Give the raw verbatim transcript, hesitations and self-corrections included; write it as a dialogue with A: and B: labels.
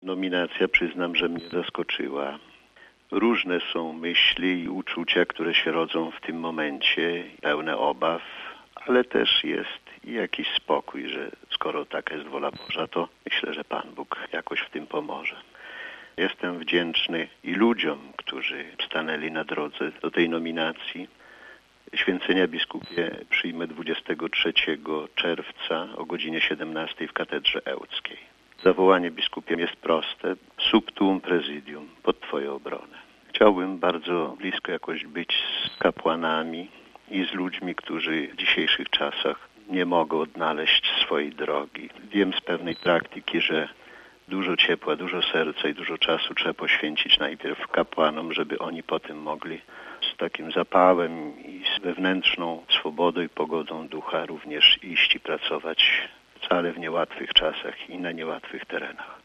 A: Nominacja, przyznam, że mnie zaskoczyła. Różne są myśli i uczucia, które się rodzą w tym momencie, pełne obaw, ale też jest jakiś spokój, że skoro taka jest wola Boża, to myślę, że Pan Bóg jakoś w tym pomoże. Jestem wdzięczny i ludziom, którzy stanęli na drodze do tej nominacji. Święcenia biskupie przyjmę dwudziestego trzeciego czerwca o godzinie siedemnastej w katedrze ełckiej. Zawołanie biskupiem jest proste. Sub tuum presidium, pod Twoją obronę. Chciałbym bardzo blisko jakoś być z kapłanami i z ludźmi, którzy w dzisiejszych czasach nie mogą odnaleźć swojej drogi. Wiem z pewnej praktyki, że dużo ciepła, dużo serca i dużo czasu trzeba poświęcić najpierw kapłanom, żeby oni potem mogli z takim zapałem i z wewnętrzną swobodą i pogodą ducha również iść i pracować wcale w niełatwych czasach i na niełatwych terenach.